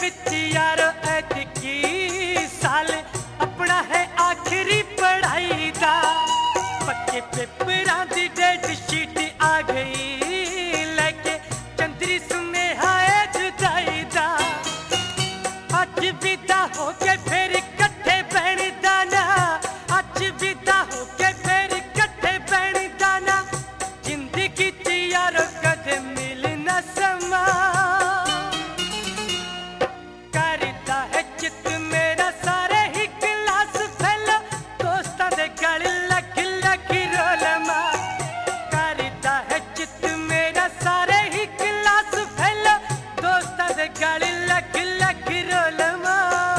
विच यारो ऐतकी साल अपना है आखिरी पढ़ाई दा। पक्के पेपरां दी डेट शीट आ गई लेके चंद्री सुनेहा है जुदाई दा। अज विदा हो के फिर इकट्ठे बैण दा ना, अज विदा हो के फिर इकट्ठे बैण दा ना। जिंदगी च यारो कदे मिलना समा करदा है चित मेरा सारे ही क्लास फेल। दोस्तां दे गल लख लख रोलमा करदा है चित मेरा सारे ही क्लास फेल। दोस्तां दे गल लख लख रोलमा।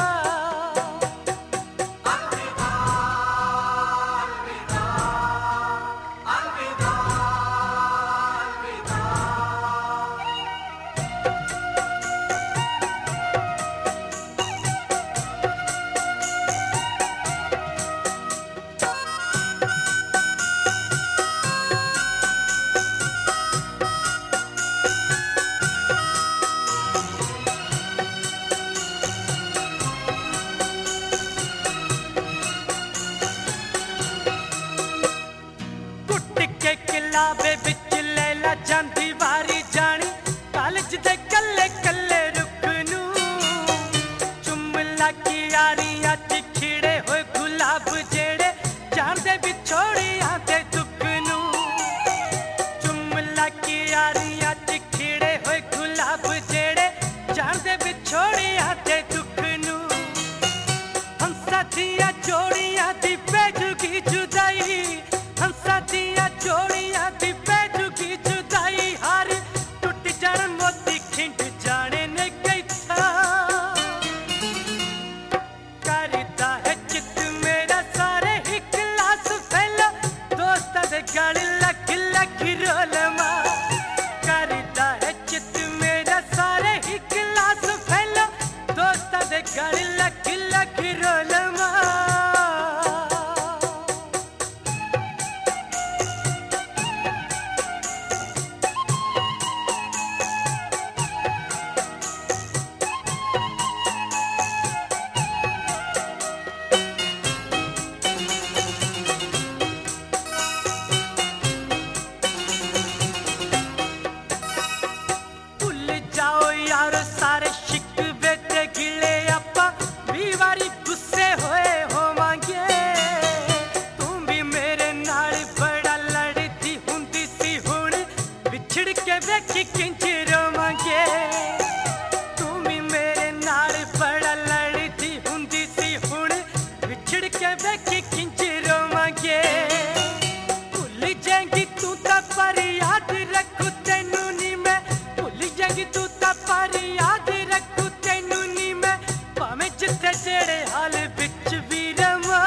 किलाबे विच लैला जांदी वारी जानी कॉलेज दे कल्ले कल्ले रुख नू। चुमला की यारियां च खिड़े होए गुलाब जेड़े जाणदे विछोड़ियां दे दुख नू। चुमला की यारियां च खिड़े होए गुलाब जेड़े जाणदे विछोड़ियां दे दुख नू। हंसा दियां जोड़ियां दी बेजुगी जुदाई, हंसा दियां जोड़ियां दी बेजुगी जुदाई। हार टूट जाण मोती खिंड जाने ने कैसा करदा है चित मेरा सारे ही क्लास फेल। दोस्तां दे गल लख लख रोलमा करदा है चित मेरा सारे ही क्लास फेल। दोस्तां दे गल लख लख रोलमा। यारो सारे शिकवे ते गिले आपां भी वारी गुस्से होए होवांगे। तू भी मेरे नाल बड़ा लड़दी हुंदी सी हुण विछड़ के वेखी किंज रोवांगे। तू भी मेरे नाल बड़ा लड़दी हुंदी सी हुण विछड़ के वेखी किंज रोवांगे। भुल जाएंगी तू तां पर याद रखूं तैनू नी मैं, भुल जाएंगी तू पर याद रखूं तैनू नी मैं। भावें जिथे जेड़े हाल विच भी रवां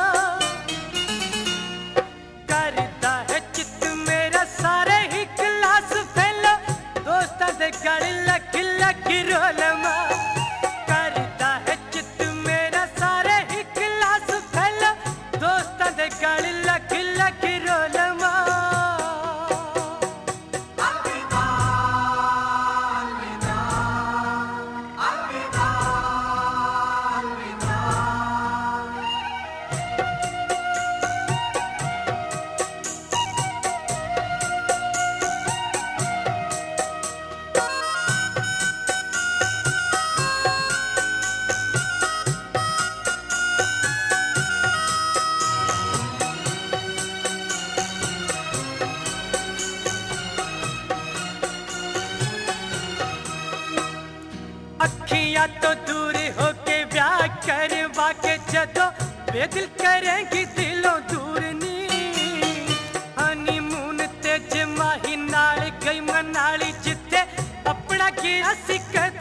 करदा है चित मेरा सारे ही क्लास फेल। दोस्तां दे गल लख लख रोलमा करदा है चित मेरा सारे ही क्लास फेल। दोस्तां दे गल लख लख रोलमा। अखियां तो दूर होके ब्याह करवा के जदों बेदिल करेंगी दिलों दूर नी। हनीमून ते जमाही नाल गई मनाली जिथे अपना गया सी।